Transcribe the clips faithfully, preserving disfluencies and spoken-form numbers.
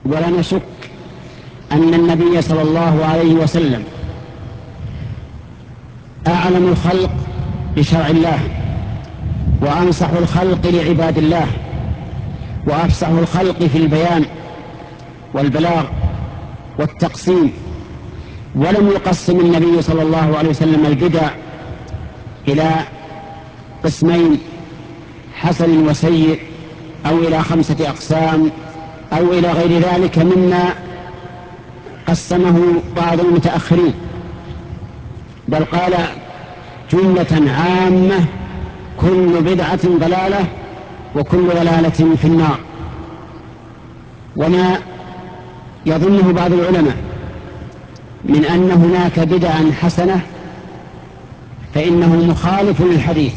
ولا نشك أن النبي صلى الله عليه وسلم أعلم الخلق بشرع الله، وأنصح الخلق لعباد الله، وأفصح الخلق في البيان والبلاغ والتقسيم. ولم يقسم النبي صلى الله عليه وسلم البدع إلى قسمين، حسن وسيء، أو إلى خمسة أقسام، أو إلى غير ذلك مما قسمه بعض المتأخرين، بل قال جملة عامة: كل بدعة ضلالة وكل ضلالة في النار. وما يظنه بعض العلماء من أن هناك بدعا حسنة فإنه مخالف للحديث،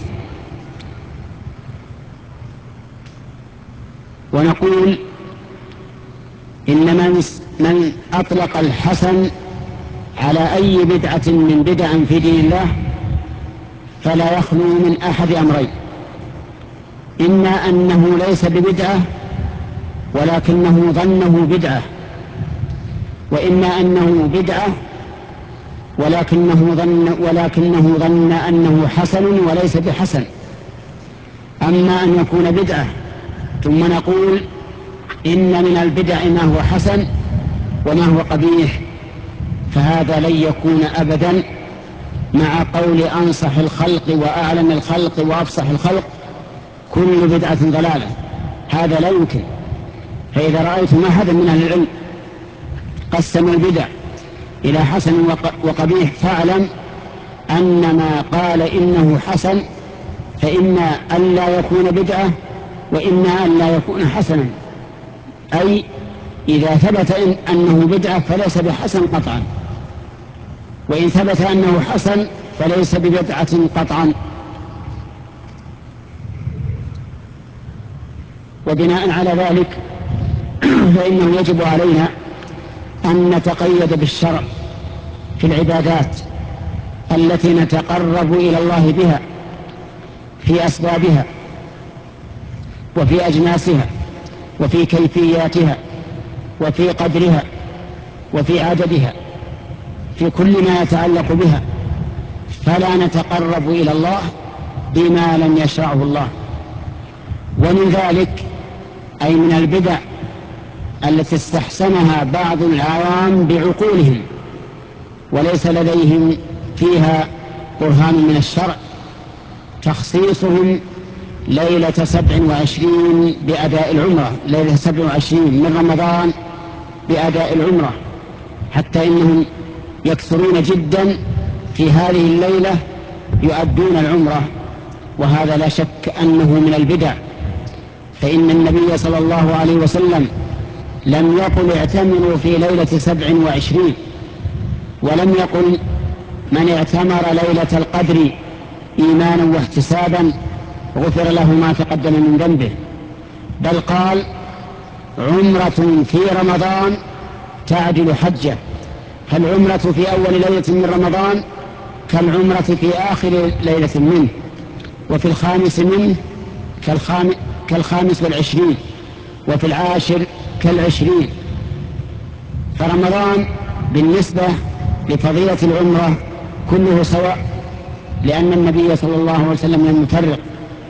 ونقول إن من, من أطلق الحسن على أي بدعة من بدع في دين الله فلا يخلو من أحد أمرين: إما أنه ليس ببدعة ولكنه ظنه بدعة، وإما أنه بدعة ولكنه ظن, ولكنه ظن أنه حسن وليس بحسن. أما أن يكون بدعة ثم نقول إن من البدع ما هو حسن وما هو قبيح، فهذا لن يكون أبدا مع قول أنصح الخلق وأعلم الخلق وأفصح الخلق: كل بدعة ضلالة. هذا لا يمكن. فإذا رأيتم أحدا من أهل العلم قسم البدع إلى حسن وقبيح فاعلم أن ما قال إنه حسن فإما أن لا يكون بدعة وإما أن لا يكون حسنا، أي إذا ثبت إن أنه بدعة فليس بحسن قطعا، وإن ثبت أنه حسن فليس ببدعة قطعا. وبناء على ذلك فإنه يجب علينا أن نتقيد بالشرع في العبادات التي نتقرب إلى الله بها، في أسبابها وفي أجناسها وفي كيفياتها وفي قدرها وفي عددها، في كل ما يتعلق بها، فلا نتقرب إلى الله بما لم يشرعه الله. ومن ذلك أي من البدع التي استحسنها بعض العوام بعقولهم وليس لديهم فيها برهان من الشرع: تخصيصهم ليلة سبع وعشرين بأداء العمرة، ليلة سبع وعشرين من رمضان بأداء العمرة، حتى إنهم يكثرون جدا في هذه الليلة يؤدون العمرة، وهذا لا شك أنه من البدع. فإن النبي صلى الله عليه وسلم لم يقل اعتمروا في ليلة سبع وعشرين، ولم يقل من اعتمر ليلة القدر إيمانا واحتسابا غفر له ما تقدم من ذنبه، بل قال عمرة في رمضان تعدل حجة، فالعمرة في أول ليلة من رمضان كالعمرة في آخر ليلة منه، وفي الخامس منه كالخامس, كالخامس والعشرين، وفي العاشر كالعشرين. فرمضان بالنسبة لفضيلة العمرة كله سواء، لأن النبي صلى الله عليه وسلم لم يفرق.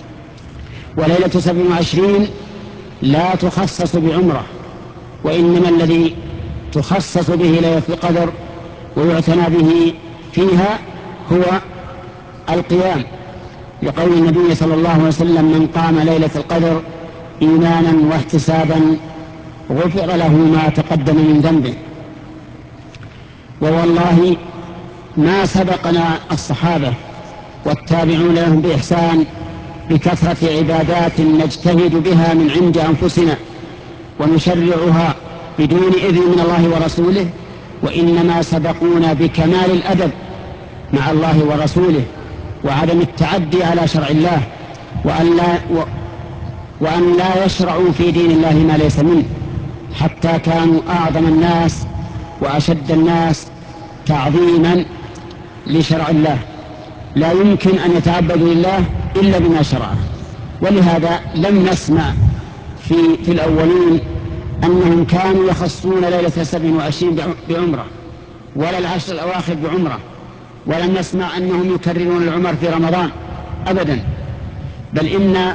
وليلة سبع وعشرين لا تخصص بعمرة، وإنما الذي تخصص به ليلة القدر ويعتنى به فيها هو القيام، لقول النبي صلى الله عليه وسلم: من قام ليلة القدر إيمانا واحتسابا غفر له ما تقدم من ذنبه. ووالله ما سبقنا الصحابة والتابعون لهم بإحسان بكثرة عبادات نجتهد بها من عند أنفسنا ونشرعها بدون إذن من الله ورسوله، وإنما سبقونا بكمال الأدب مع الله ورسوله وعدم التعدي على شرع الله، وأن لا, و وأن لا يشرعوا في دين الله ما ليس منه، حتى كانوا أعظم الناس وأشد الناس تعظيما لشرع الله، لا يمكن أن يتعبدوا لله إلا بما شرعه. ولهذا لم نسمع في, في الأولين أنهم كانوا يخصون ليلة سبع وعشرين بعمرة ولا العشر الأواخر بعمرة، ولم نسمع أنهم يكررون العمر في رمضان أبدا، بل إن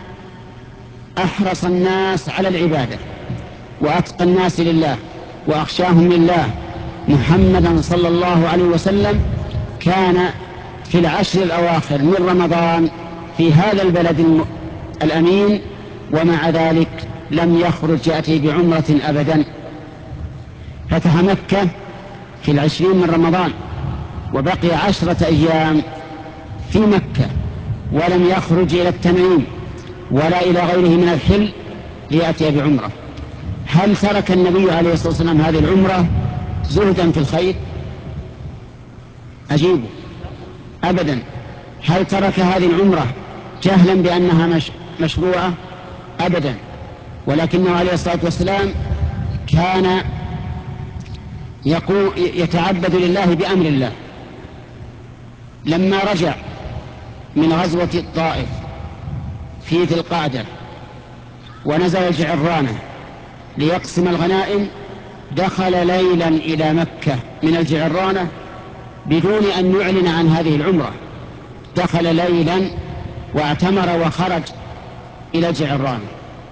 أحرص الناس على العبادة وأتقى الناس لله وأخشاهم لله محمدا صلى الله عليه وسلم كان في العشر الأواخر من رمضان في هذا البلد الأمين، ومع ذلك لم يخرج يأتي بعمرة أبدا. فتح مكة في العشرين من رمضان وبقي عشرة أيام في مكة ولم يخرج إلى التنعيم ولا إلى غيره من الحل ليأتي بعمرة. هل ترك النبي عليه الصلاة والسلام هذه العمرة زهدا في الخير؟ أجيبه أبدا. هل ترك هذه العمرة جهلا بأنها مش مشروعة؟ أبدا. ولكنه عليه الصلاة والسلام كان يقول يتعبد لله بأمر الله. لما رجع من غزوة الطائف في ذي القعدة ونزل الجعرانة ليقسم الغنائم، دخل ليلا إلى مكة من الجعرانة بدون أن يعلن عن هذه العمرة. دخل ليلا واعتمر وخرج إلى الجعرانة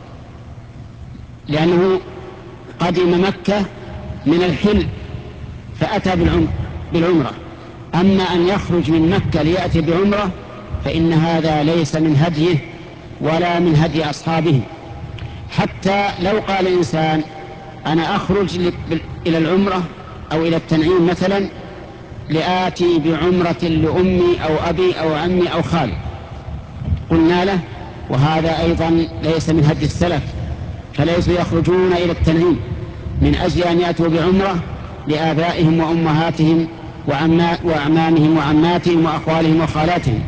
لأنه قدم مكة من الحل فأتى بالعمرة. أما أن يخرج من مكة ليأتي بعمرة فإن هذا ليس من هديه ولا من هدي أصحابه. حتى لو قال إنسان أنا أخرج إلى العمرة أو إلى التنعيم مثلا لآتي بعمرة لأمي أو أبي أو عمي أو خالي، قلنا له وهذا أيضا ليس من هدي السلف، فليسوا يخرجون إلى التنعيم من أجل أن يأتوا بعمرة لآبائهم وأمهاتهم وأعمامهم وعماتهم وأخوالهم وخالاتهم.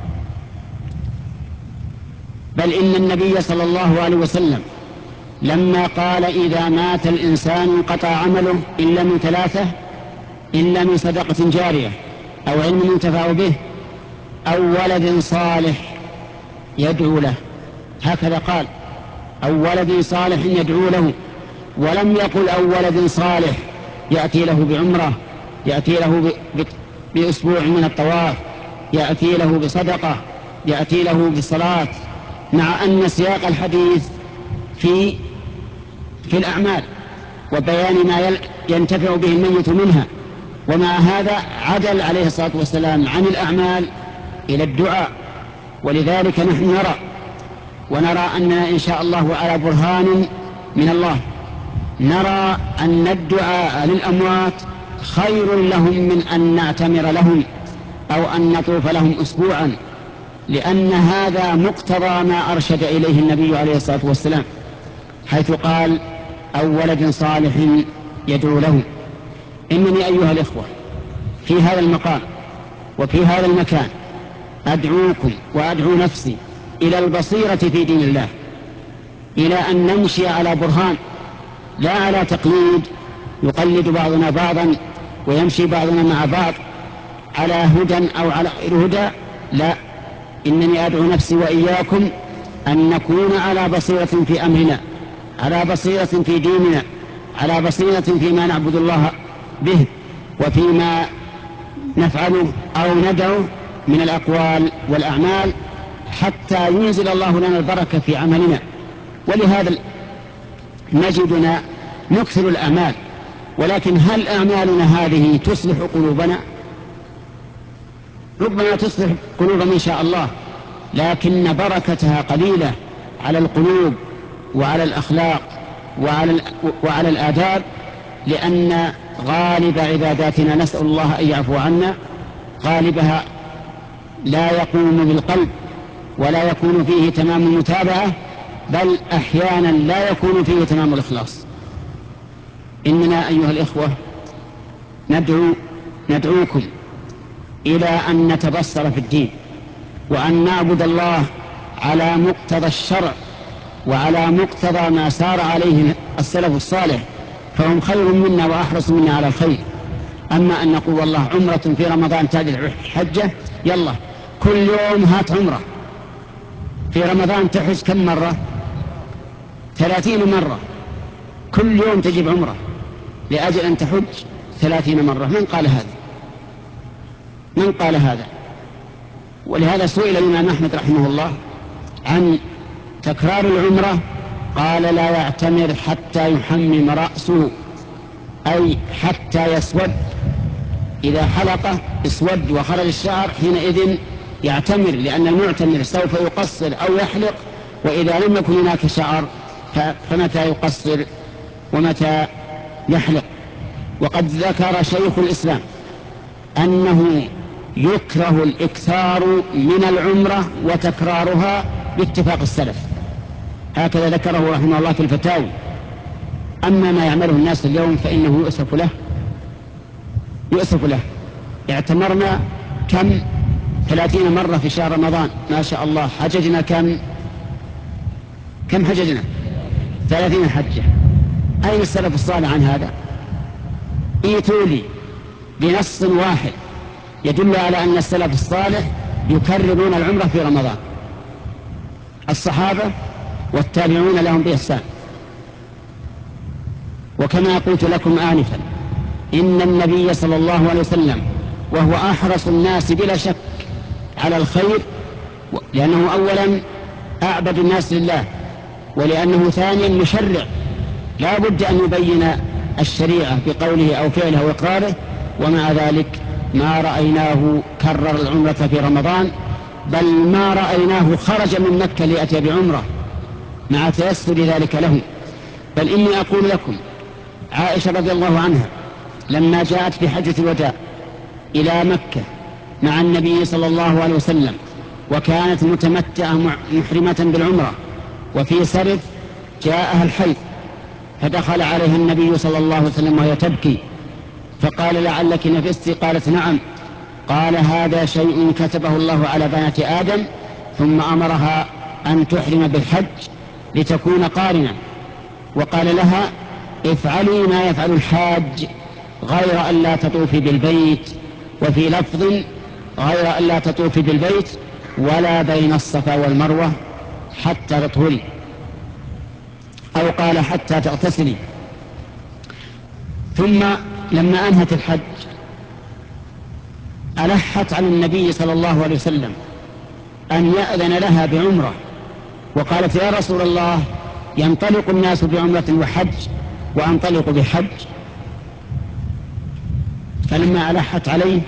بل إن النبي صلى الله عليه وسلم لما قال إذا مات الإنسان انقطع عمله إلا من ثلاثة، إلا من صدقة جارية أو علم ينتفع به أو ولد صالح يدعو له، هكذا قال أو ولد صالح يدعو له، ولم يقل أو ولد صالح يأتي له بعمرة، يأتي له بأسبوع من الطواف، يأتي له بصدقة، يأتي له بصلاة، مع أن سياق الحديث في في الأعمال وبيان ما ينتفع به الميت منها، ومع هذا عدل عليه الصلاة والسلام عن الأعمال إلى الدعاء. ولذلك نحن نرى ونرى أننا إن شاء الله على برهان من الله نرى أن الدعاء للأموات خير لهم من أن نعتمر لهم أو أن نطوف لهم أسبوعا، لأن هذا مقتضى ما أرشد إليه النبي عليه الصلاة والسلام حيث قال أو ولد صالح يدعو له. إنني أيها الإخوة في هذا المقام وفي هذا المكان أدعوكم وأدعو نفسي إلى البصيرة في دين الله، إلى أن نمشي على برهان لا على تقليد يقلد بعضنا بعضا ويمشي بعضنا مع بعض على هدى أو على غير هدى. لا، إنني أدعو نفسي وإياكم أن نكون على بصيرة في أمرنا، على بصيرة في ديننا، على بصيرة فيما نعبد الله به وفيما نفعله أو ندعو من الأقوال والأعمال، حتى ينزل الله لنا البركة في عملنا. ولهذا نجدنا نكثر الأعمال، ولكن هل أعمالنا هذه تصلح قلوبنا؟ ربما تصلح قلوبنا إن شاء الله، لكن بركتها قليلة على القلوب وعلى الأخلاق وعلى, وعلى الآداب، لأن غالب عباداتنا نسأل الله أن يعفو عنا غالبها لا يقوم بالقلب ولا يكون فيه تمام المتابعة، بل أحيانا لا يكون فيه تمام الإخلاص. إننا أيها الإخوة ندعو ندعوكم إلى أن نتبصر في الدين وأن نعبد الله على مقتضى الشرع وعلى مقتضى ما سار عليه السلف الصالح، فهم خير منا وأحرص منا على الخير. أما أن نقول والله عمرة في رمضان تعدل حجة، يلا كل يوم هات عمرة. في رمضان تحج كم مرة؟ ثلاثين مرة. كل يوم تجيب عمرة لأجل أن تحج ثلاثين مرة؟ من قال هذا؟ من قال هذا؟ ولهذا سئل الإمام أحمد رحمه الله عن تكرار العمرة، قال لا يعتمر حتى يحمم رأسه، أي حتى يسود، إذا حلقه اسود وخرج الشعر حينئذ يعتمر، لأن المعتمر سوف يقصر أو يحلق، وإذا لم يكن هناك شعر فمتى يقصر ومتى يحلق. وقد ذكر شيخ الإسلام أنه يكره الإكثار من العمرة وتكرارها باتفاق السلف، هكذا ذكره رحمه الله في الفتاوي. أما ما يعمله الناس اليوم فإنه يؤسف له، يؤسف له. اعتمرنا كم؟ ثلاثين مرة في شهر رمضان، ما شاء الله. حججنا كم؟ كم حججنا؟ ثلاثين حجة. أين السلف الصالح عن هذا؟ ايتوا لي بنص واحد يدل على أن السلف الصالح يكررون العمرة في رمضان، الصحابة والتابعون لهم بإحسان. وكما قلت لكم آنفا إن النبي صلى الله عليه وسلم وهو أحرص الناس بلا شك على الخير، لأنه أولا أعبد الناس لله، ولأنه ثانيا مشرع، لا بد أن يبين الشريعة بقوله أو فعله أو إقراره. ومع ذلك ما رأيناه كرر العمرة في رمضان، بل ما رأيناه خرج من مكة ليأتي بعمرة مع تيسر ذلك له. بل إني أقول لكم عائشة رضي الله عنها لما جاءت في حجة الوداع إلى مكة مع النبي صلى الله عليه وسلم، وكانت متمتعة محرمة بالعمرة، وفي سرد جاءها الحيض، فدخل عليها النبي صلى الله عليه وسلم وهي تبكي، فقال لعلك نفست؟ قالت نعم. قال هذا شيء كتبه الله على بنات آدم، ثم أمرها أن تحرم بالحج لتكون قارنة، وقال لها افعلي ما يفعل الحاج غير أن لا تطوفي بالبيت، وفي لفظ غير أن لا تطوفي بالبيت ولا بين الصفا والمروة حتى تطهري، أو قال حتى تغتسلي. ثم لما أنهت الحج ألحت على النبي صلى الله عليه وسلم أن يأذن لها بعمرة، وقالت يا رسول الله ينطلق الناس بعمرة وحج وأنطلق بحج. فلما ألحت عليه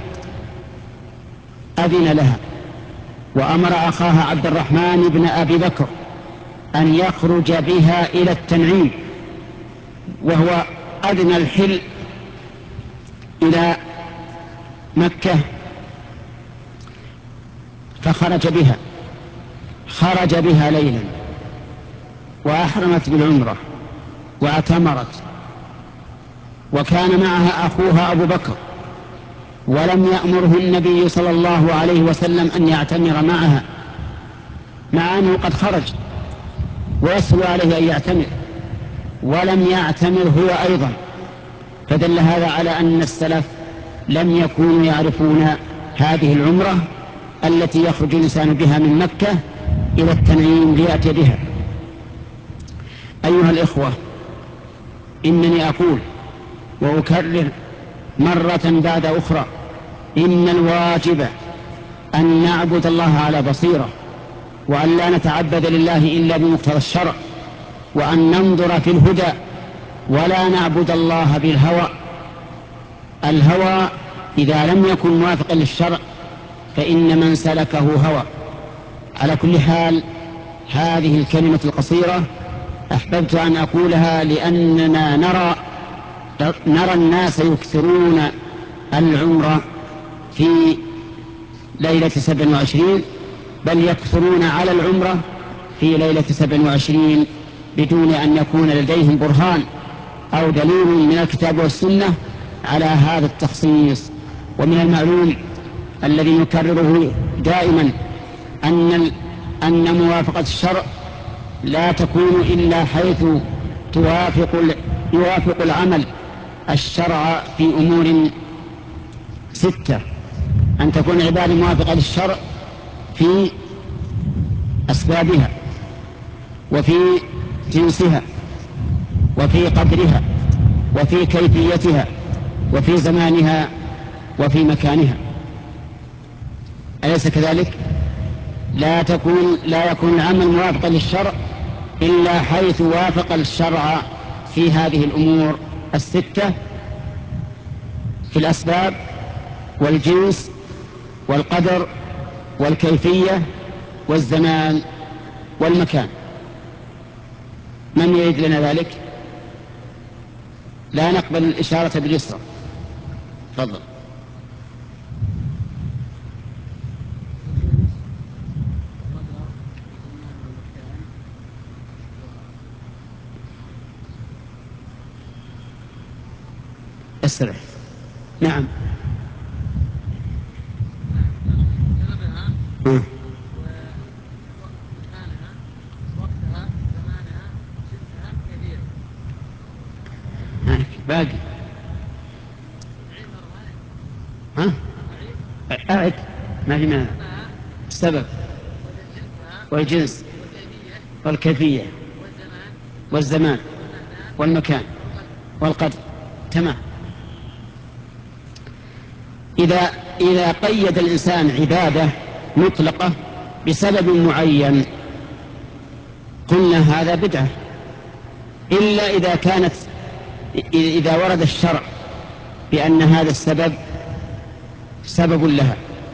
أذن لها، وأمر أخاها عبد الرحمن بن أبي بكر أن يخرج بها إلى التنعيم، وهو أدنى الحل إلى مكة، فخرج بها خرج بها ليلا وأحرمت بالعمرة واعتمرت، وكان معها أخوها أبو بكر، ولم يأمره النبي صلى الله عليه وسلم أن يعتمر معها، مع أنه قد خرج ويسهل عليه أن يعتمر، ولم يعتمر هو أيضا. فدل هذا على أن السلف لم يكونوا يعرفون هذه العمرة التي يخرج الإنسان بها من مكة إلى التنعيم ليأتي بها. أيها الإخوة، إنني أقول وأكرر مرة بعد أخرى إن الواجب أن نعبد الله على بصيرة، وأن لا نتعبد لله إلا بمقتضى الشرع، وأن ننظر في الهدى ولا نعبد الله بالهوى. الهوى إذا لم يكن موافقا للشرع فإن من سلكه هوى. على كل حال هذه الكلمة القصيرة أحببت أن أقولها لأننا نرى نرى الناس يكثرون العمرة في ليلة سبع وعشرين، بل يكثرون على العمرة في ليلة سبع وعشرين بدون أن يكون لديهم برهان أو دليل من الكتاب والسنة على هذا التخصيص. ومن المعلوم الذي نكرره دائما أن أن موافقة الشرع لا تكون إلا حيث توافق يوافق العمل الشرع في أمور ستة: أن تكون العبادة موافقة للشرع في أسبابها، وفي جنسها، وفي قدرها وفي كيفيتها وفي زمانها وفي مكانها، أليس كذلك؟ لا تكون لا يكون العمل موافقا للشرع إلا حيث وافق الشرع في هذه الأمور الستة: في الأسباب والجنس والقدر والكيفية والزمان والمكان. من يريد لنا ذلك؟ لا نقبل الإشارة باليسرى. تفضل. استرح. نعم. م. باقي. ها؟ أعد. ما في مانع. السبب والجنس والكيفية والزمان والمكان والقدر. تمام. إذا إذا قيد الإنسان عبادة مطلقة بسبب معين قلنا هذا بدعة، إلا إذا كانت إذا ورد الشرع بأن هذا السبب سبب لها.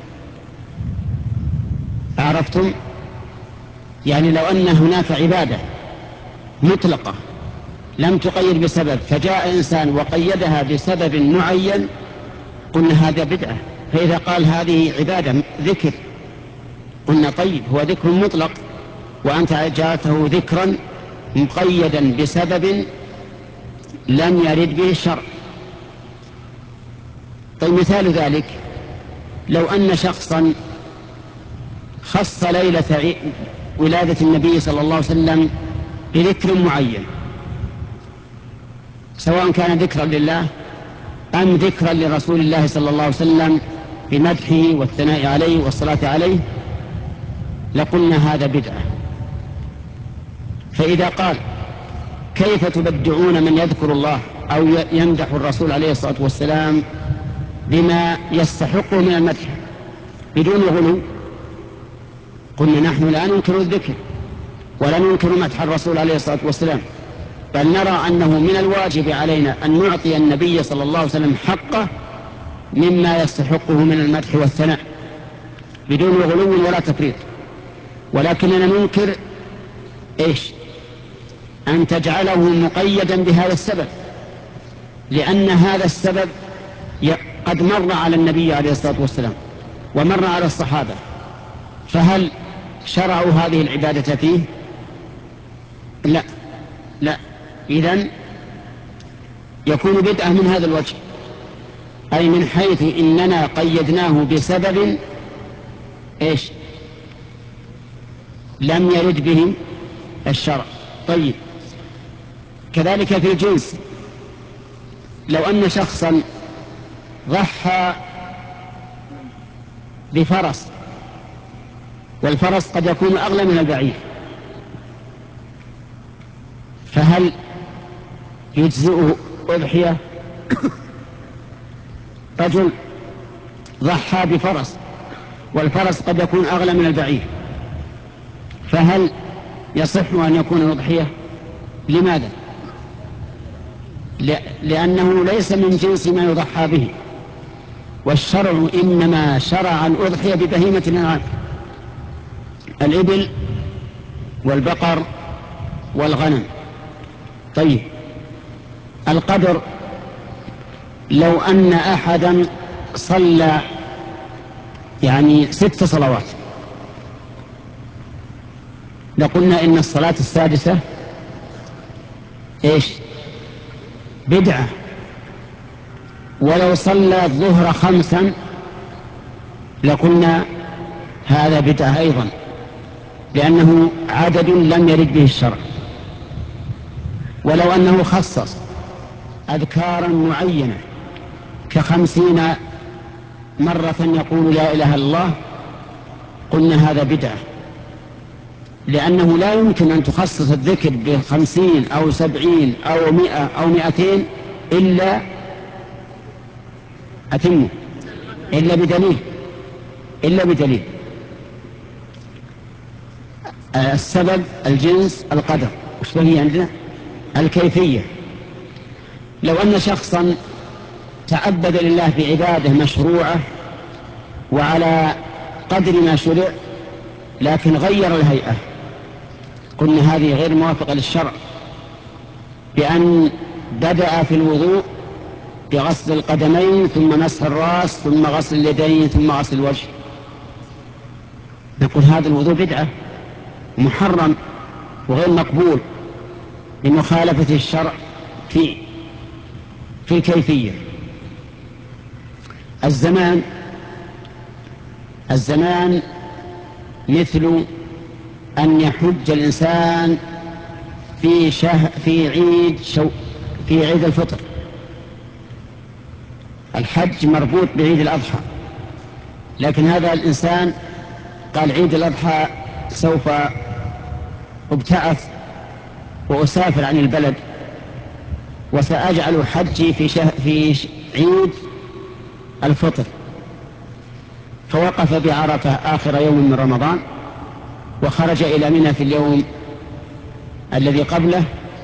عرفتم؟ يعني لو أن هناك عبادة مطلقة لم تقيد بسبب، فجاء إنسان وقيدها بسبب معين قلنا هذا بدعة. فإذا قال هذه عبادة ذكر قلنا طيب، هو ذكر مطلق وأنت جاءته ذكرا مقيدا بسبب لم يرد به الشرع. طيب مثال ذلك لو أن شخصا خص ليلة ولادة النبي صلى الله عليه وسلم بذكر معين، سواء كان ذكرا لله أم ذكرا لرسول الله صلى الله عليه وسلم بمدحه والثناء عليه والصلاة عليه، لقلنا هذا بدعة. فإذا قال كيف تبدعون من يذكر الله أو يمدح الرسول عليه الصلاة والسلام بما يستحقه من المدح بدون غلو، قلنا نحن لا ننكر الذكر ولا ننكر مدح الرسول عليه الصلاة والسلام، بل نرى أنه من الواجب علينا أن نعطي النبي صلى الله عليه وسلم حقه مما يستحقه من المدح والثناء بدون غلو ولا تفريط. ولكننا ننكر إيش؟ أن تجعله مقيدا بهذا السبب، لأن هذا السبب قد مر على النبي عليه الصلاة والسلام ومر على الصحابة، فهل شرعوا هذه العبادة فيه؟ لا لا. إذن يكون بدعة من هذا الوجه، أي من حيث إننا قيدناه بسبب إيش؟ لم يرد به الشرع. طيب كذلك في الجنس، لو أن شخصا ضحى بفرس والفرس قد يكون أغلى من البعير، فهل يجزئه أضحية؟ رجل ضحى بفرس والفرس قد يكون أغلى من البعير، فهل يصح أن يكون أضحية؟ لماذا؟ لأنه ليس من جنس ما يضحى به، والشرع إنما شرع الأضحية ببهيمة الأنعام: الإبل والبقر والغنم. طيب القدر، لو أن أحدا صلى يعني ست صلوات لقلنا إن الصلاة السادسة إيش؟ بدعة. ولو صلى الظهر خمسا لقلنا هذا بدعة أيضا، لأنه عدد لم يرد به الشرع. ولو أنه خصص أذكارا معينة كخمسين مرة يقول لا إله إلا الله قلنا هذا بدعة. لأنه لا يمكن أن تخصص الذكر بخمسين أو سبعين أو مئة أو مئتين إلا أتمه إلا بدليل إلا بدليل. السبب الجنس القدر، وش هي عندنا؟ الكيفية. لو أن شخصا تعبد لله بعبادة مشروعة وعلى قدر ما شرع لكن غير الهيئة، قلنا هذه غير موافقة للشرع، بأن بدأ في الوضوء بغسل القدمين ثم مسح الرأس ثم غسل اليدين ثم غسل الوجه، نقول هذا الوضوء بدعة محرم وغير مقبول لمخالفة الشرع في في الكيفية. الزمان الزمان مثل أن يحج الإنسان في شهر في عيد شو في عيد الفطر. الحج مربوط بعيد الأضحى، لكن هذا الإنسان قال عيد الأضحى سوف أبتعث وأسافر عن البلد وسأجعل حجي في شهر في عيد الفطر، فوقف بعرفة آخر يوم من رمضان وخرج إلى منى في اليوم الذي قبله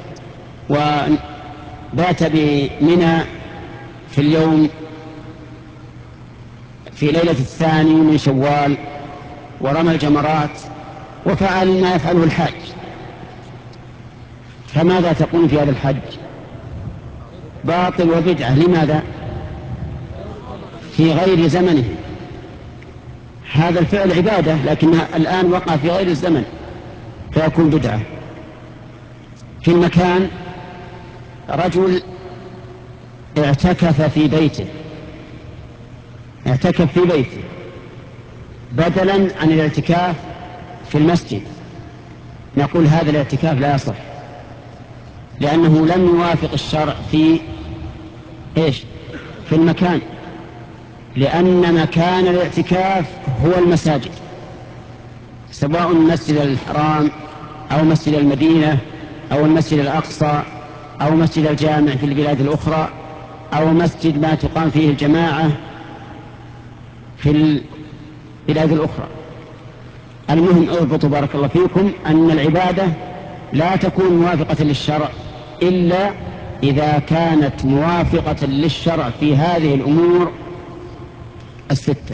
وبات بمنى في اليوم في ليلة الثاني من شوال ورمى الجمرات وفعل ما يفعله الحاج. فماذا تقول في هذا الحج؟ باطل وبدعة. لماذا؟ في غير زمنه. هذا الفعل عبادة لكنها الآن وقع في غير الزمن فيكون بدعة. في المكان رجل اعتكف في بيته اعتكف في بيته بدلا عن الاعتكاف في المسجد، نقول هذا الاعتكاف لا يصح لأنه لم يوافق الشرع في إيش؟ في المكان، لأن مكان الاعتكاف هو المساجد، سواء المسجد الحرام أو مسجد المدينة أو المسجد الأقصى أو مسجد الجامع في البلاد الأخرى أو مسجد ما تقام فيه الجماعة في البلاد الأخرى. المهم اضبطوا بارك الله فيكم أن العبادة لا تكون موافقة للشرع إلا إذا كانت موافقة للشرع في هذه الأمور الستة.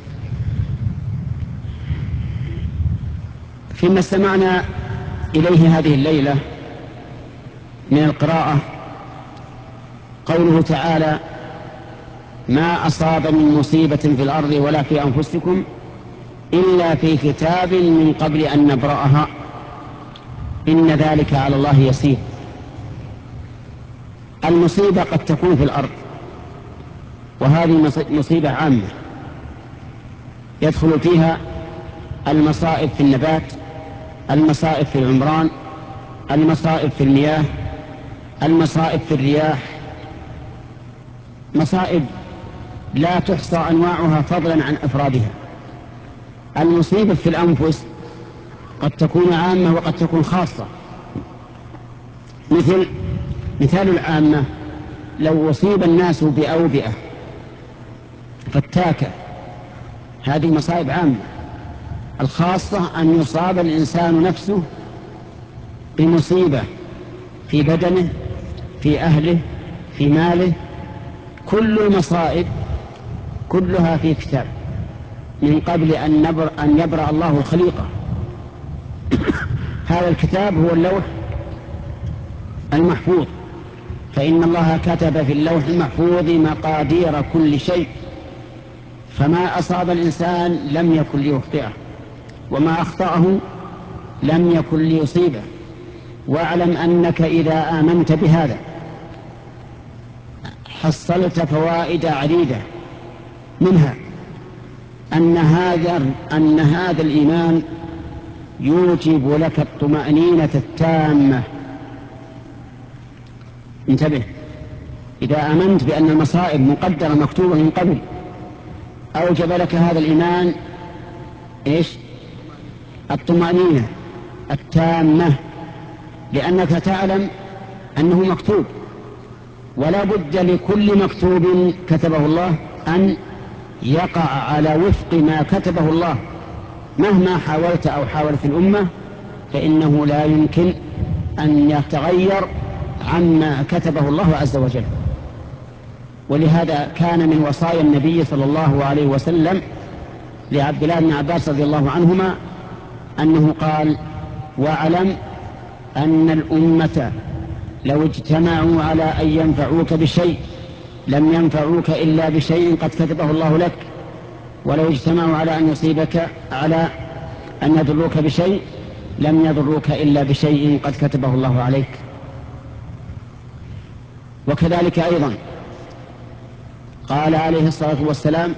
فيما استمعنا إليه هذه الليلة من القراءة قوله تعالى: ما أصاب من مصيبة في الأرض ولا في أنفسكم إلا في كتاب من قبل أن نبرأها إن ذلك على الله يسير. المصيبة قد تكون في الأرض، وهذه مصيبة عامة يدخل فيها المصائب في النبات، المصائب في العمران، المصائب في المياه، المصائب في الرياح، مصائب لا تحصى أنواعها فضلا عن أفرادها. المصيبة في الأنفس قد تكون عامة وقد تكون خاصة. مثل مثال العامة لو أصيب الناس بأوبئة فتاكة، هذه مصائب عامة. الخاصة أن يصاب الإنسان نفسه بمصيبة في بدنه، في أهله، في ماله. كل المصائب كلها في كتاب من قبل أن, نبر أن يبرأ الله الخليقة. هذا الكتاب هو اللوح المحفوظ، فإن الله كتب في اللوح المحفوظ مقادير كل شيء، فما أصاب الإنسان لم يكن ليخطئه وما أخطأه لم يكن ليصيبه. واعلم أنك إذا آمنت بهذا حصلت فوائد عديدة، منها أن هذا أن هذا الإيمان يوجب لك الطمأنينة التامة. انتبه، إذا آمنت بأن المصائب مقدرة مكتوبة من قبل أوجب لك هذا الإيمان إيش؟ الطمأنينة التامة، لأنك تعلم أنه مكتوب، ولا بد لكل مكتوب كتبه الله أن يقع على وفق ما كتبه الله. مهما حاولت أو حاولت الأمة فإنه لا يمكن أن يتغير عما كتبه الله عز وجل. ولهذا كان من وصايا النبي صلى الله عليه وسلم لعبد الله بن عباس رضي الله عنهما أنه قال: واعلم أن الأمة لو اجتمعوا على أن ينفعوك بشيء لم ينفعوك إلا بشيء قد كتبه الله لك، ولو اجتمعوا على أن يصيبك على أن يضروك بشيء لم يضروك إلا بشيء قد كتبه الله عليك. وكذلك أيضا قال عليه الصلاة والسلام: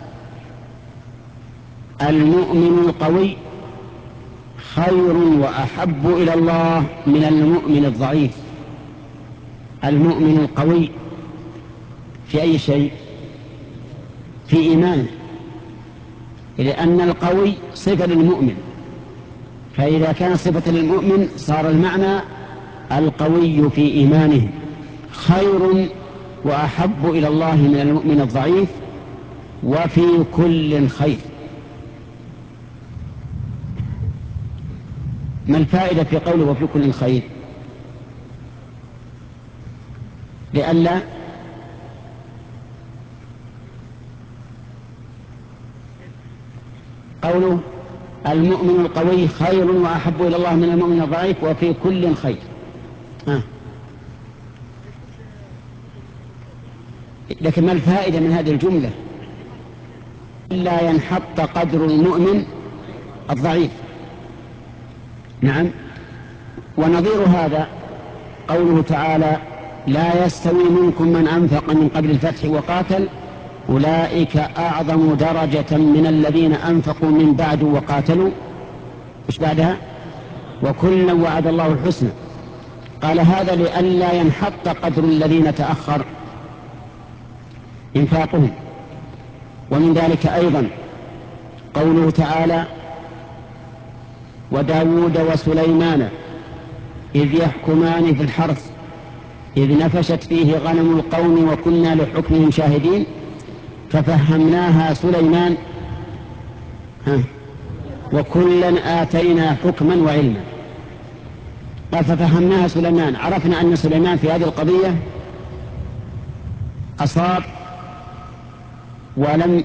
المؤمن القوي خير وأحب إلى الله من المؤمن الضعيف. المؤمن القوي في أي شيء؟ في إيمانه، لأن القوي صفة للمؤمن، فإذا كان صفة للمؤمن صار المعنى القوي في إيمانه خير وأحب إلى الله من المؤمن الضعيف وفي كل خير. ما الفائدة في قوله وفي كل خير؟ لئلا قوله المؤمن القوي خير وأحب إلى الله من المؤمن الضعيف وفي كل خير. آه. لكن ما الفائدة من هذه الجملة؟ لا ينحط قدر المؤمن الضعيف. نعم. ونظير هذا قوله تعالى: لا يستوي منكم من أنفق من قبل الفتح وقاتل أولئك أعظم درجة من الذين أنفقوا من بعد وقاتلوا. إيش بعدها؟ وكلا وعد الله الحسنى. قال هذا لئلا ينحط قدر الذين تأخر إنفاقهم. ومن ذلك أيضا قوله تعالى: وداود وسليمان إذ يحكمان في الحرث إذ نفشت فيه غنم القوم وكنا لحكمهم شاهدين ففهمناها سليمان وكلا آتينا حكما وعلما. قال ففهمناها سليمان، عرفنا أن سليمان في هذه القضية أصاب، ولم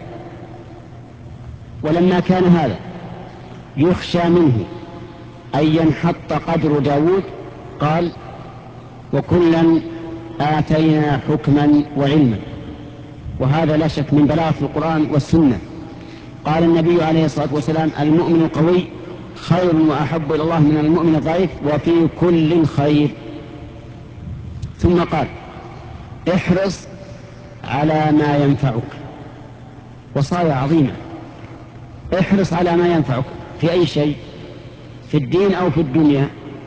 ولما كان هذا يخشى منه أن ينحط قدر داود قال وكلا آتينا حكما وعلما. وهذا لا شك من بلاغة القرآن والسنة. قال النبي عليه الصلاة والسلام: المؤمن القوي خير وأحب إلى الله من المؤمن الضعيف وفي كل خير. ثم قال: احرص على ما ينفعك. وصايا عظيمة. احرص على ما ينفعك في أي شيء؟ في الدين أو في الدنيا؟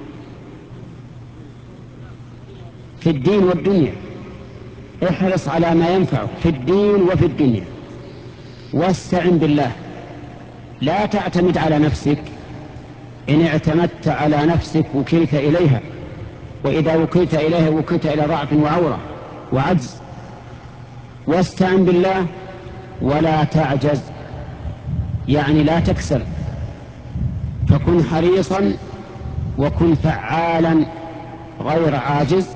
في الدين والدنيا. احرص على ما ينفعك في الدين وفي الدنيا، واستعن بالله. لا تعتمد على نفسك، إن اعتمدت على نفسك وكلت إليها، وإذا وكلت إليها وكلت إلى ضعف وعورة وعجز. واستعن بالله ولا تعجز، يعني لا تكسل، فكن حريصا وكن فعالا غير عاجز.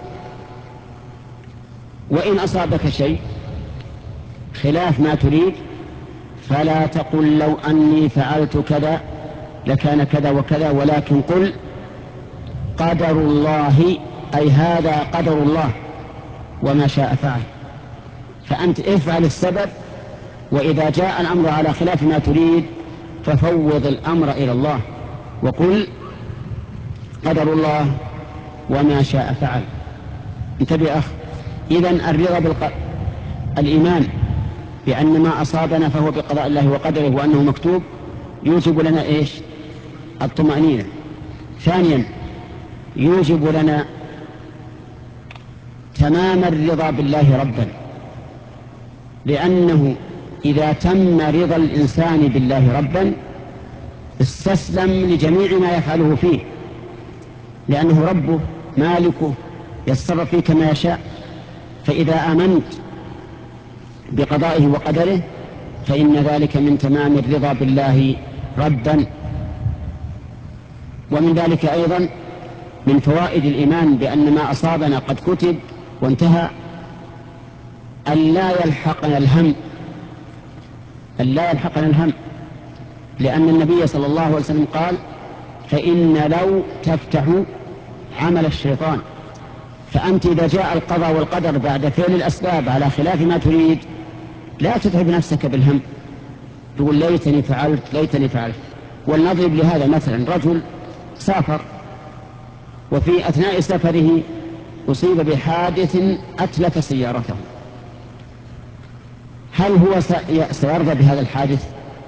وإن أصابك شيء خلاف ما تريد فلا تقل لو أني فعلت كذا لكان كذا وكذا، ولكن قل قدر الله، أي هذا قدر الله وما شاء فعل. فأنت افعل السبب، وإذا جاء الأمر على خلاف ما تريد ففوض الأمر إلى الله وقل قدر الله وما شاء فعل. انتبه أخ. إذن الرضا بالقدر، الإيمان بأن ما أصابنا فهو بقضاء الله وقدره وأنه مكتوب، يوجب لنا إيش؟ الطمأنينة. ثانيا يوجب لنا تمام الرضا بالله ربا، لأنه إذا تم رضا الإنسان بالله ربا استسلم لجميع ما يفعله فيه، لأنه ربه مالكه يتصرف فيه كما يشاء. فإذا آمنت بقضائه وقدره فإن ذلك من تمام الرضا بالله ربا. ومن ذلك أيضا من فوائد الإيمان بأن ما أصابنا قد كتب وانتهى أن لا يلحقنا الهم، أن لا يلحقنا الهم، لأن النبي صلى الله عليه وسلم قال: فإن لو تفتح عمل الشيطان. فأنت إذا جاء القضاء والقدر بعد فعل الأسباب على خلاف ما تريد لا تتعب نفسك بالهم، تقول ليتني فعلت ليتني فعلت. ولنضرب لهذا مثلا: رجل سافر وفي أثناء سفره أصيب بحادث أتلف سيارته، هل هو سيرضى بهذا الحادث؟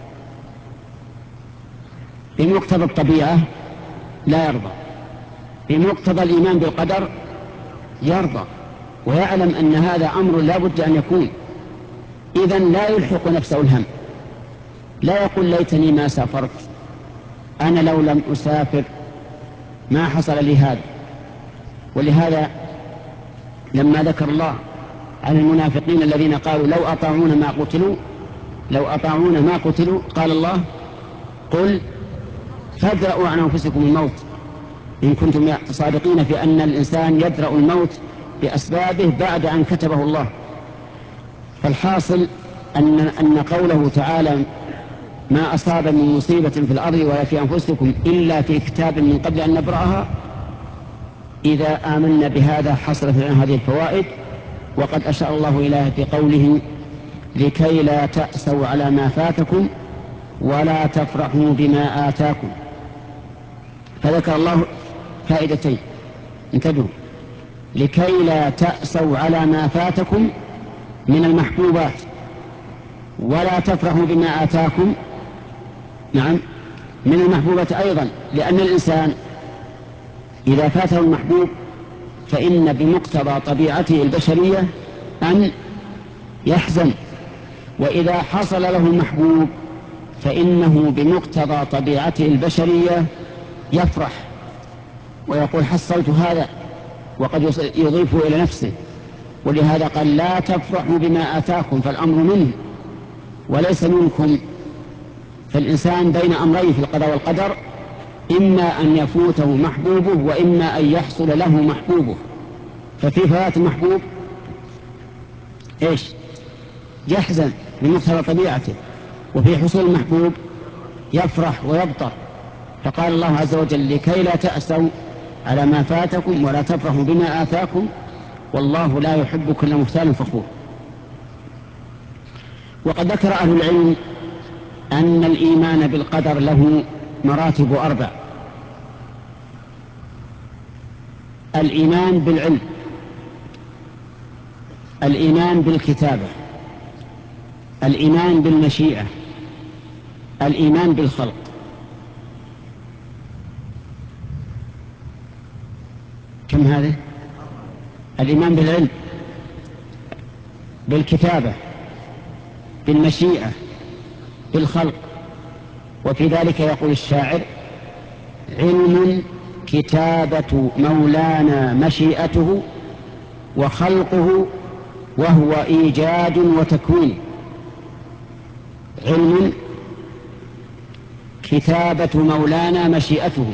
بمقتضى الطبيعة لا يرضى، بمقتضى الإيمان بالقدر يرضى، ويعلم أن هذا أمر لا بد أن يكون. إذن لا يلحق نفسه الهم، لا يقول ليتني ما سافرت، أنا لو لم أسافر ما حصل لي هذا. ولهذا لما ذكر الله عن المنافقين الذين قالوا لو أطاعونا ما قتلوا لو أطاعونا ما قتلوا قال الله: قل فادرءوا عن أنفسكم الموت إن كنتم صادقين في أن الإنسان يدرأ الموت بأسبابه بعد أن كتبه الله. فالحاصل أن, أن قوله تعالى: ما أصاب من مصيبة في الأرض ولا في أنفسكم إلا في كتاب من قبل أن نبرأها، إذا آمنا بهذا حصلت لنا هذه الفوائد. وقد أشار الله إليها في قوله: لكي لا تأسوا على ما فاتكم ولا تفرحوا بما آتاكم. فذكر الله فائدتين، انتبهوا: لكي لا تأسوا على ما فاتكم من المحبوبات ولا تفرحوا بما آتاكم، نعم، من المحبوبات أيضا، لأن الإنسان إذا فاته المحبوب فإن بمقتضى طبيعته البشرية أن يحزن، وإذا حصل له المحبوب فإنه بمقتضى طبيعته البشرية يفرح ويقول حصلت هذا، وقد يضيفه إلى نفسه. ولهذا قال: لا تفرحوا بما آتاكم، فالأمر منه وليس منكم. فالإنسان بين أمرين في القضاء والقدر: إما أن يفوته محبوبه وإما أن يحصل له محبوبه. ففي فوات المحبوب إيش؟ يحزن بمقتضى طبيعته، وفي حصول المحبوب يفرح ويبطر. فقال الله عز وجل: لكي لا تأسوا على ما فاتكم ولا تفرحوا بما آتاكم والله لا يحب كل مختال فخور. وقد ذكر أهل العلم أن الإيمان بالقدر له مراتب أربع: الإيمان بالعلم، الإيمان بالكتابة، الإيمان بالمشيئة، الإيمان بالخلق. كم هذه؟ الإيمان بالعلم، بالكتابة، بالمشيئة، بالخلق. وفي ذلك يقول الشاعر: علم كتابة مولانا مشيئته وخلقه وهو إيجاد وتكوين. علم كتابة مولانا مشيئته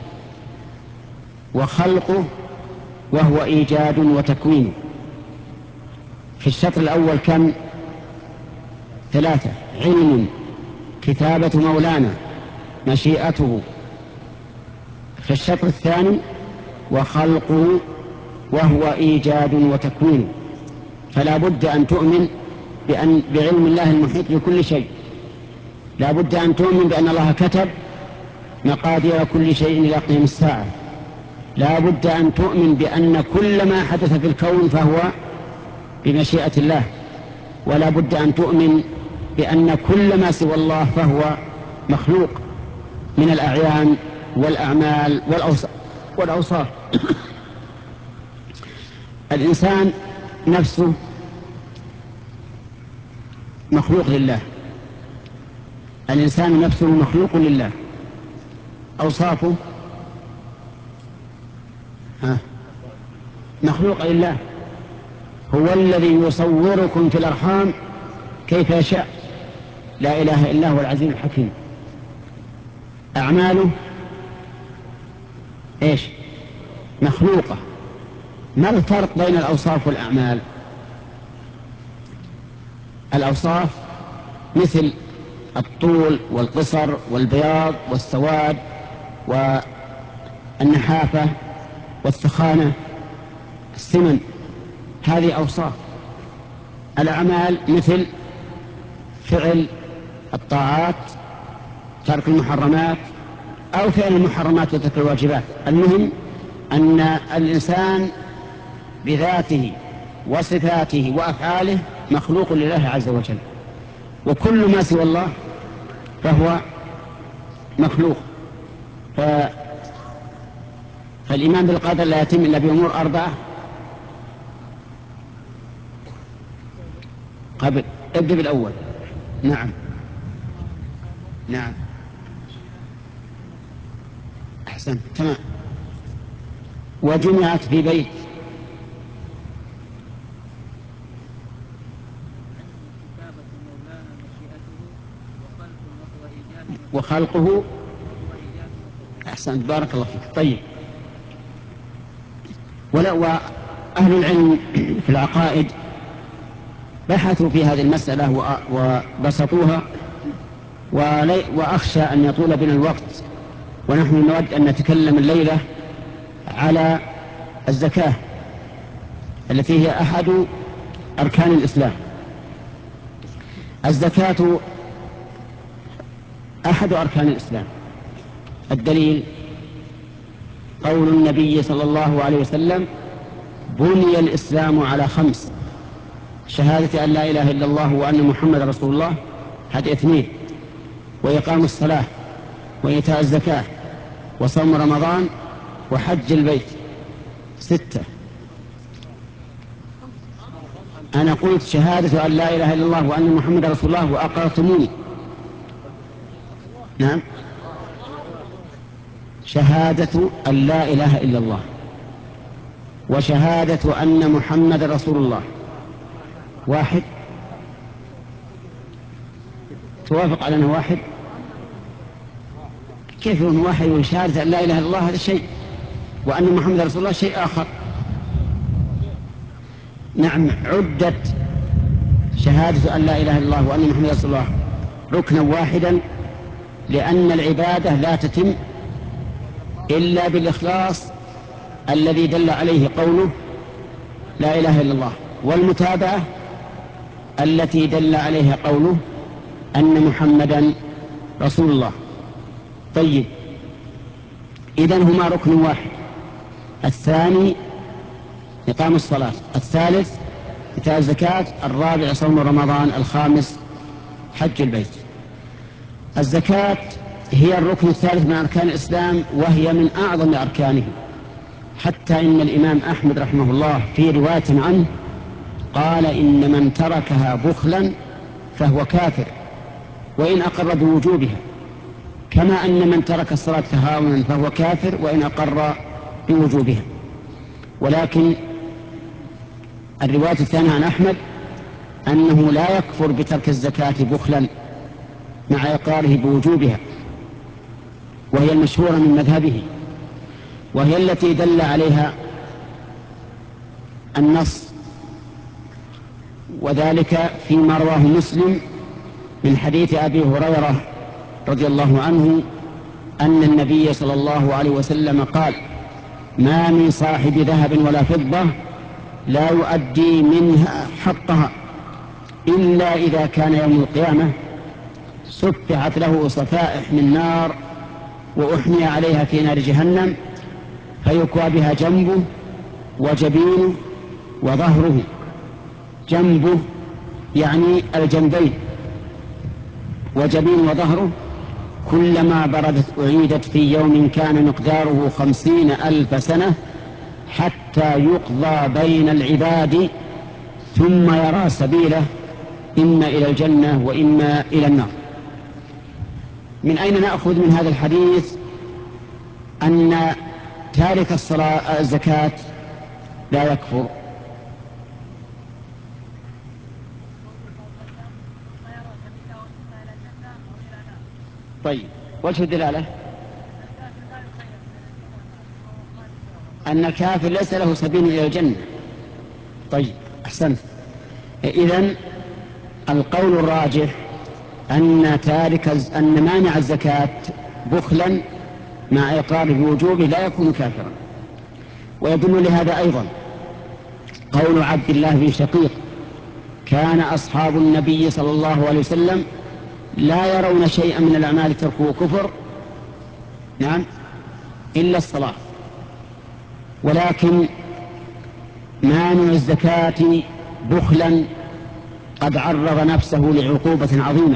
وخلقه وهو إيجاد وتكوين. في الشطر الأول كم؟ ثلاثة: علم كتابة مولانا مشيئته. في الشطر الثاني: وخلقه وهو إيجاد وتكوين. فلا بد أن تؤمن بأن بعلم الله المحيط بكل شيء، لا بد أن تؤمن بأن الله كتب مقادير كل شيء إلى قيام الساعة، لا بد أن تؤمن بأن كل ما حدث في الكون فهو بمشيئة الله، ولا بد أن تؤمن بأن كل ما سوى الله فهو مخلوق من الأعيان والأعمال والأوصاف. الإنسان نفسه مخلوق لله، الإنسان نفسه مخلوق لله، أوصافه ها مخلوق لله، هو الذي يصوركم في الأرحام كيف يشاء، لا إله إلا هو العزيز الحكيم. أعماله إيش؟ مخلوقة. ما الفرق بين الأوصاف والأعمال؟ الأوصاف مثل الطول والقصر والبياض والسواد والنحافة والثخانة، السمن، هذه أوصاف. الأعمال مثل فعل الطاعات، ترك المحرمات، أو فعل المحرمات وترك الواجبات. المهم أن الإنسان بذاته وصفاته وأفعاله مخلوق لله عز وجل، وكل ما سوى الله فهو مخلوق. ف... فالإيمان بالقدر لا يتم إلا بأمور أربعة. قبل ابدأ بالأول. نعم نعم أحسن تمام. وجمعت في بيت وخلقه. أحسن بارك الله فيك. طيب، ولا وأهل العلم في العقائد بحثوا في هذه المسألة وبسطوها، وأخشى أن يطول بنا الوقت، ونحن نود أن نتكلم الليلة على الزكاة التي هي أحد أركان الإسلام. الزكاة أحد أركان الإسلام. الدليل قول النبي صلى الله عليه وسلم: بني الإسلام على خمس: شهادة أن لا إله إلا الله وأن محمد رسول الله، هذه اثنين، وإقام الصلاة، وإيتاء الزكاة، وصوم رمضان، وحج البيت، ستة. أنا قلت شهادة أن لا إله إلا الله وأن محمد رسول الله وأقرتموني. نعم، شهادة أن لا إله إلا الله وشهادة أن محمد رسول الله واحد. توافق على أنه واحد؟ كيف يكون واحد وشهادة أن لا إله إلا الله هذا شيء، وأن محمد رسول الله شيء آخر؟ نعم، عدت شهادة أن لا إله إلا الله وأن محمد رسول الله ركنا واحدا، لأن العبادة لا تتم إلا بالإخلاص الذي دل عليه قوله لا إله إلا الله، والمتابعة التي دل عليها قوله أن محمدا رسول الله. طيب، إذن هما ركن واحد. الثاني إقام الصلاة، الثالث إيتاء الزكاة، الرابع صوم رمضان، الخامس حج البيت. الزكاة هي الركن الثالث من أركان الإسلام، وهي من أعظم أركانه، حتى إن الإمام أحمد رحمه الله في رواية عنه قال: إن من تركها بخلا فهو كافر وإن أقر بوجوبها، كما أن من ترك الصلاة تهاونا فهو كافر وإن أقر بوجوبها. ولكن الرواية الثانية عن أحمد أنه لا يكفر بترك الزكاة بخلا مع إقراره بوجوبها، وهي المشهورة من مذهبه، وهي التي دل عليها النص، وذلك فيما رواه مسلم من حديث أبي هريرة رضي الله عنه أن النبي صلى الله عليه وسلم قال: ما من صاحب ذهب ولا فضة لا يؤدي منها حقها إلا إذا كان يوم القيامة سفحت له صفائح من نار وأحمي عليها في نار جهنم، فيكوى بها جنبه وجبينه وظهره. جنبه يعني الجنبين، وجبين وظهره، كلما بردت أعيدت في يوم كان مقداره خمسين ألف سنة حتى يقضى بين العباد ثم يرى سبيله إما إلى الجنة وإما إلى النار. من أين نأخذ من هذا الحديث أن تارك الصلاة الزكاة لا يكفر؟ طيب، وجه الدلالة أن الكافر ليس له سبيل إلى الجنة. طيب، أحسنت. إذن القول الراجح أن تارك أن مانع الزكاة بخلا مع إقرار بوجوبه لا يكون كافرا. ويدل لهذا أيضا قول عبد الله بن شقيق: كان أصحاب النبي صلى الله عليه وسلم لا يرون شيئا من الأعمال تركه كفر، نعم، إلا الصلاة، ولكن مانع الزكاة بخلا قد عرض نفسه لعقوبة عظيمة،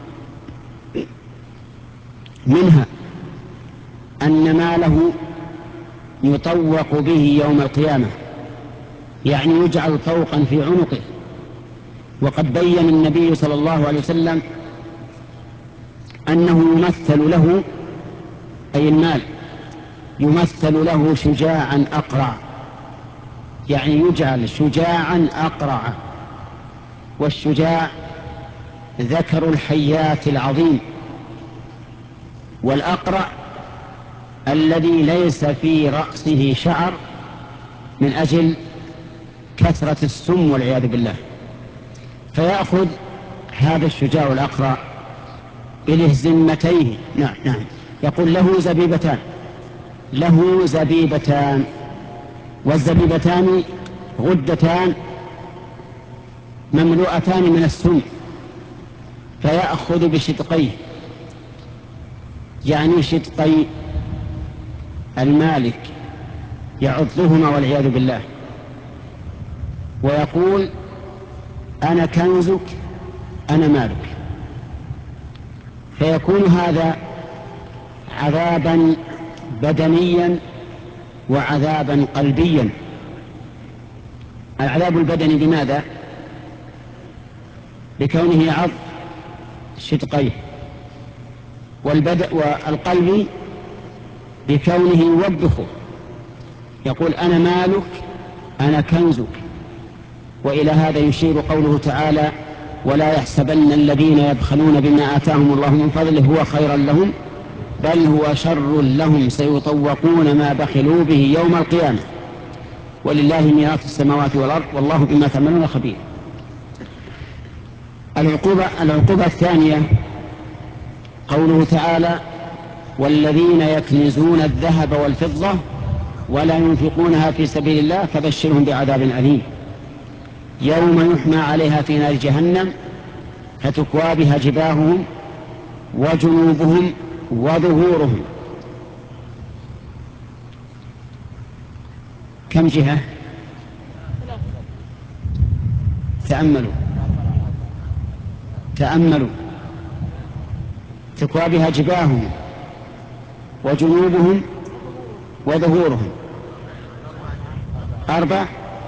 منها أن ماله يطوق به يوم القيامة، يعني يجعل طوقا في عنقه. وقد بين النبي صلى الله عليه وسلم أنه يمثل له، أي المال يمثل له شجاعا أقرع، يعني يجعل شجاعا أقرع، والشجاع ذكر الحيات العظيم، والأقرع الذي ليس في رأسه شعر من أجل كثرة السم والعياذ بالله. فيأخذ هذا الشجاع الأقرع بلهزمتيه، نعم نعم، يقول له زبيبتان، له زبيبتان، والزبيبتان غدتان مملوءتان من السم، فيأخذ بشدقيه، يعني شدقي المالك يعضهما والعياذ بالله، ويقول: أنا كنزك، أنا مالك. فيكون هذا عذابا بدنيا وعذابا قلبيا. العذاب البدني بماذا؟ بكونه يعض شدقيه، والقلب بكونه يوبخه، يقول: أنا مالك، أنا كنزك. وإلى هذا يشير قوله تعالى: ولا يحسبن الذين يبخلون بما آتاهم الله من فضله هو خيرا لهم بل هو شر لهم سيطوقون ما بخلوا به يوم القيامة ولله ميراث السماوات والأرض والله بما تعملون خبير. العقوبة, العقوبة الثانية قوله تعالى: والذين يكنزون الذهب والفضة ولا ينفقونها في سبيل الله فبشرهم بعذاب أليم يوم يحمى عليها في نار جهنم فتكوى بها جباههم وجنوبهم وظهورهم. كم جهة؟ تأملوا تأملوا تكوى بها جباههم وجنوبهم وظهورهم، أربع.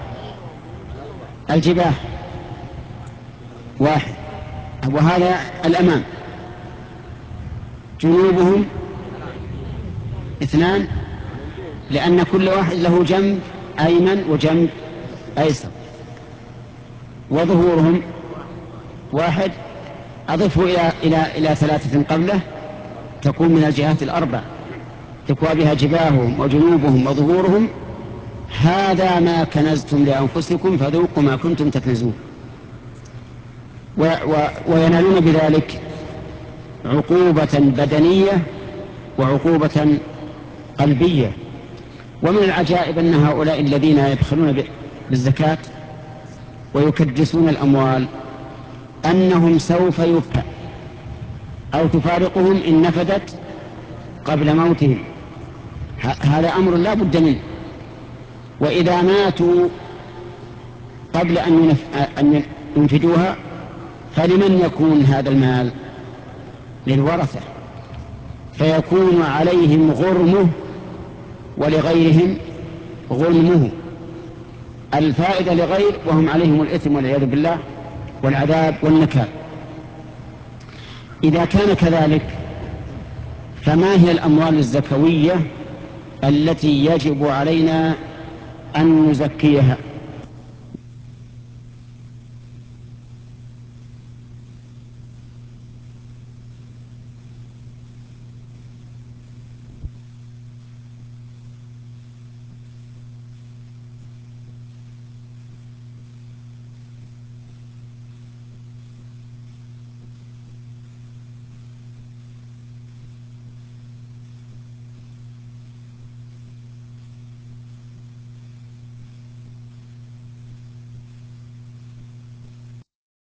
الجباه واحد، وهذا الأمام. جنوبهم اثنان، لأن كل واحد له جنب أيمن وجنب أيسر. وظهورهم واحد، أضفه إلى, إلى, إلى ثلاثة قبله تكون من الجهات الأربع، تكوى بها جباههم وجنوبهم وظهورهم. هذا ما كنزتم لأنفسكم فذوقوا ما كنتم تكنزون. و و وينالون بذلك عقوبة بدنية وعقوبة قلبية. ومن العجائب أن هؤلاء الذين يبخلون بالزكاة ويكدسون الأموال أنهم سوف يبقى أو تفارقهم إن نفدت قبل موتهم. هذا أمر لا بد منه. وإذا ماتوا قبل أن ينفدوها فلمن يكون هذا المال؟ للورثة، فيكون عليهم غرمه ولغيرهم غرمه، الفائدة لغير وهم عليهم الإثم والعياذ بالله والعذاب والنكال. إذا كان كذلك فما هي الأموال الزكوية التي يجب علينا أن نزكيها.